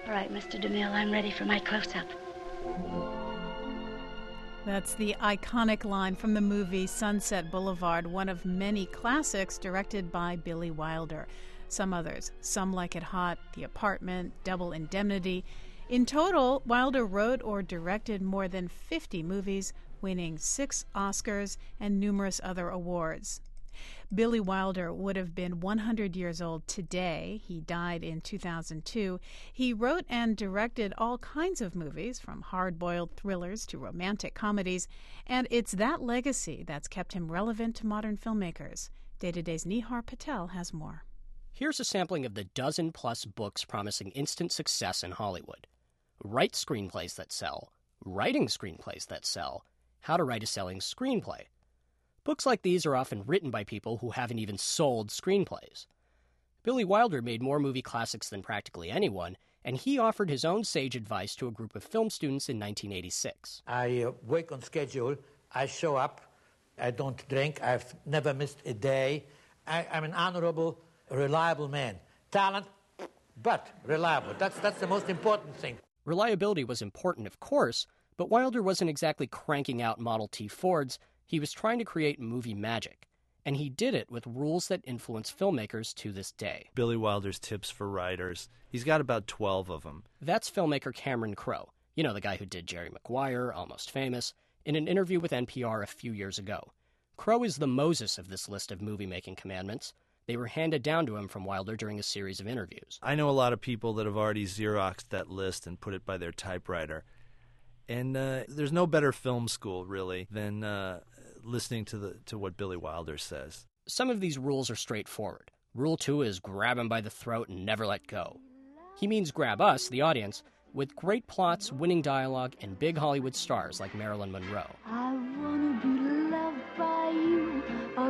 All right, Mr. DeMille, I'm ready for my close-up. That's the iconic line from the movie Sunset Boulevard, one of many classics directed by Billy Wilder. Some others, Some Like It Hot, The Apartment, Double Indemnity. In total, Wilder wrote or directed more than 50 movies, winning 6 Oscars and numerous other awards. Billy Wilder would have been 100 years old today. He died in 2002. He wrote and directed all kinds of movies, from hard-boiled thrillers to romantic comedies, and it's that legacy that's kept him relevant to modern filmmakers. Day to Day's Nihar Patel has more. Here's a sampling of the dozen-plus books promising instant success in Hollywood. Write screenplays that sell, writing screenplays that sell, how to write a selling screenplay. Books like these are often written by people who haven't even sold screenplays. Billy Wilder made more movie classics than practically anyone, and he offered his own sage advice to a group of film students in 1986. I work on schedule. I show up. I don't drink. I've never missed a day. I'm an honorable, reliable man. Talent, but reliable. That's the most important thing. Reliability was important, of course, but Wilder wasn't exactly cranking out Model T Fords. He was trying to create movie magic, and he did it with rules that influence filmmakers to this day. Billy Wilder's tips for writers. He's got about 12 of them. That's filmmaker Cameron Crowe, you know, the guy who did Jerry Maguire, Almost Famous, in an interview with NPR a few years ago. Crowe is the Moses of this list of movie-making commandments. They were handed down to him from Wilder during a series of interviews. I know a lot of people that have already Xeroxed that list and put it by their typewriter. And there's no better film school, really, than listening to what Billy Wilder says. Some of these rules are straightforward. Rule 2 is grab him by the throat and never let go. He means grab us, the audience, with great plots, winning dialogue, and big Hollywood stars like Marilyn Monroe. I wanna be loved by you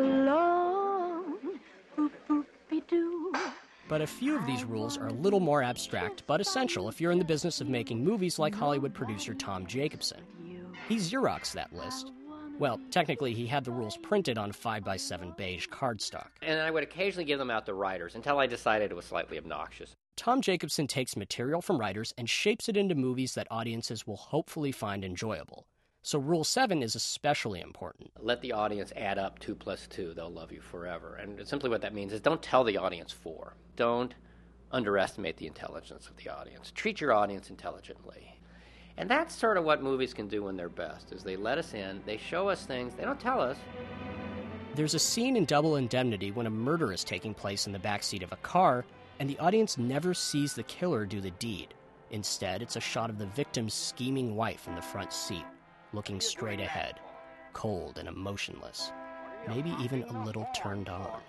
alone. Boop, boop-be-doo. But a few of these rules are a little more abstract, but essential if you're in the business of making movies like Hollywood producer Tom Jacobson. He Xeroxed that list. Well, technically, he had the rules printed on 5x7 beige cardstock. And I would occasionally give them out to writers until I decided it was slightly obnoxious. Tom Jacobson takes material from writers and shapes it into movies that audiences will hopefully find enjoyable. So Rule 7 is especially important. Let the audience add up 2 plus 2. They'll love you forever. And simply what that means is don't tell the audience 4. Don't underestimate the intelligence of the audience. Treat your audience intelligently. And that's sort of what movies can do when they're best, is they let us in, they show us things, they don't tell us. There's a scene in Double Indemnity when a murder is taking place in the backseat of a car, and the audience never sees the killer do the deed. Instead, it's a shot of the victim's scheming wife in the front seat, looking straight ahead, cold and emotionless, maybe even a little turned on.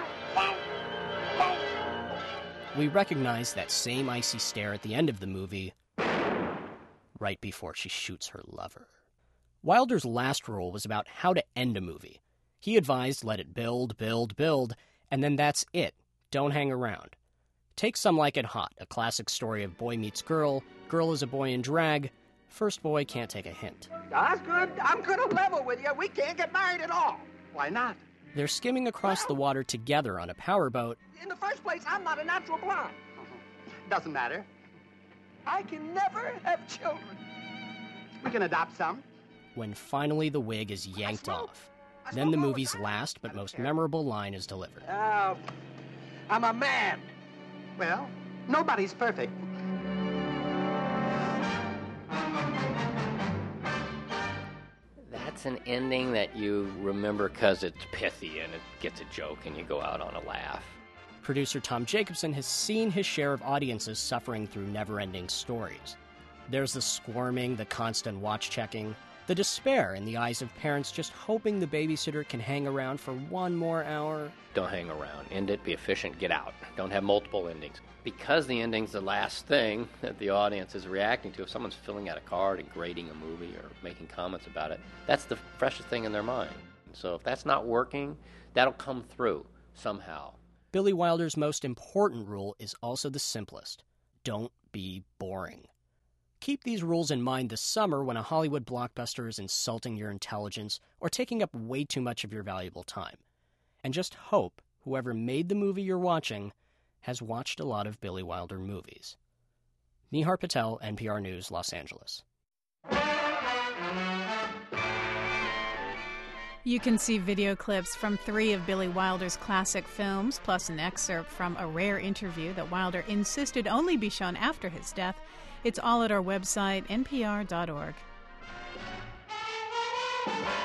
We recognize that same icy stare at the end of the movie, right before she shoots her lover. Wilder's last rule was about how to end a movie. He advised let it build, build, build, and then that's it. Don't hang around. Take Some Like It Hot, a classic story of boy meets girl, girl is a boy in drag, first boy can't take a hint. That's good. I'm going to level with you. We can't get married at all. Why not? They're skimming across the water together on a powerboat. In the first place, I'm not a natural blonde. Doesn't matter. I can never have children. We can adopt some. When finally the wig is yanked off. Then the movie's last but most memorable line is delivered. I'm a man. Well, nobody's perfect. That's an ending that you remember because it's pithy and it gets a joke and you go out on a laugh. Producer Tom Jacobson has seen his share of audiences suffering through never-ending stories. There's the squirming, the constant watch-checking, the despair in the eyes of parents just hoping the babysitter can hang around for one more hour. Don't hang around. End it, be efficient, get out. Don't have multiple endings. Because the ending's the last thing that the audience is reacting to, if someone's filling out a card and grading a movie or making comments about it, that's the freshest thing in their mind. So if that's not working, that'll come through somehow. Billy Wilder's most important rule is also the simplest. Don't be boring. Keep these rules in mind this summer when a Hollywood blockbuster is insulting your intelligence or taking up way too much of your valuable time. And just hope whoever made the movie you're watching has watched a lot of Billy Wilder movies. Nihar Patel, NPR News, Los Angeles. You can see video clips from 3 of Billy Wilder's classic films, plus an excerpt from a rare interview that Wilder insisted only be shown after his death. It's all at our website, npr.org.